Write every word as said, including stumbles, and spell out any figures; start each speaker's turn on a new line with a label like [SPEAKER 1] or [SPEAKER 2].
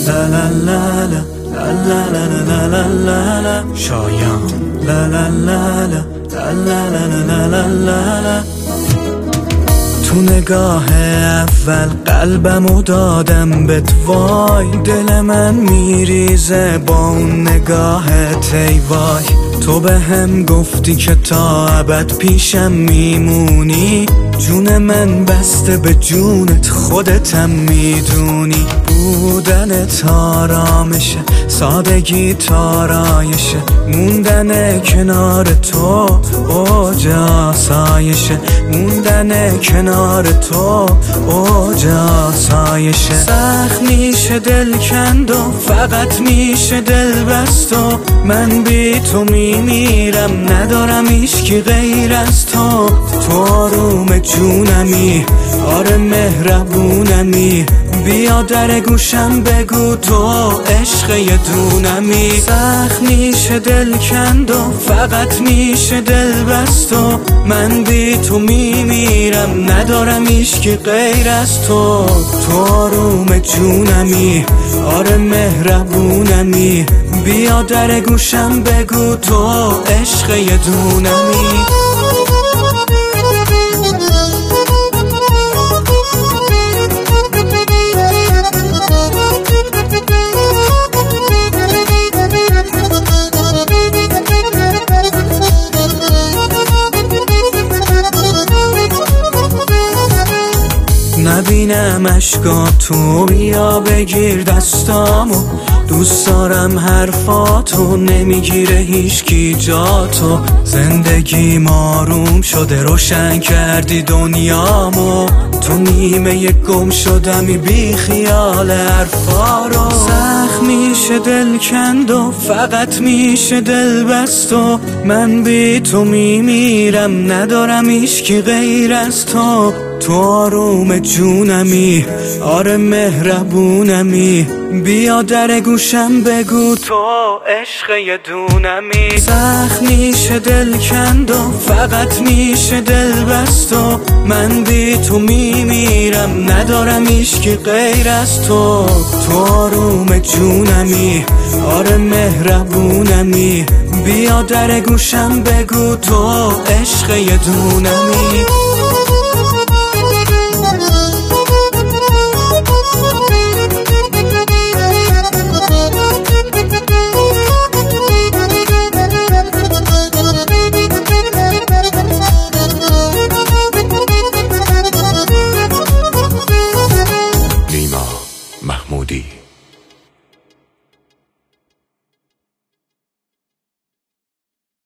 [SPEAKER 1] لا لا لا لا لا لا لا لا لا لا شایان لا لا لا لا لا لا لا لا لا لا تو نگاه اول قلبمو دادم بهت، وای دل من میریزه با اون نگاهت ای وای. تو به هم گفتی که تا ابد پیشم میمونی، جون من بسته به جونت خودتم میدونی. بودنت آرامشه، سادگی تارایشه، موندن کنار تو اوج آسایشه، موندن کنار تو اوج آسایشه. سخت میشه دل کند و فقط میشه دل بست و من بی تو میمیرم، ندارم هیچکی غیر از تو. تو آروم جونمی، آره مهربونمی، بیا در گوشم بگو تو عشق یه دونمی. سخت میشه دل کند و فقط میشه دل بست و من بی تو میمیرم، ندارم هیچکی غیر از تو. تو آروم جونمی، آره مهربونمی، بیا در گوشم بگو تو عشق یه دونمی. نبینم اشکاتو، بیا بگیر دستامو، دوست دارم حرفاتو، نمیگیره هیچکی جاتو. زندگی آروم شده، روشن کردی دنیامو، تو نیمه گم شدمی بی خیال حرفا رو. سخت میشه دل کند و فقط میشه دل بست و من بی تو میمیرم، ندارم هیچکی غیر از تو. تو آروم جونمی، آره مهربونمی، بیا در گوشم بگو تو عشق یه دونمی. سخت میشه دل کند و فقط میشه دل بست و من بی تو میمیرم، ندارم هیچکی غیر از تو. تو آروم جونمی، آره مهربونمی، بیا در گوشم بگو تو عشق یه دونمی.
[SPEAKER 2] محمودی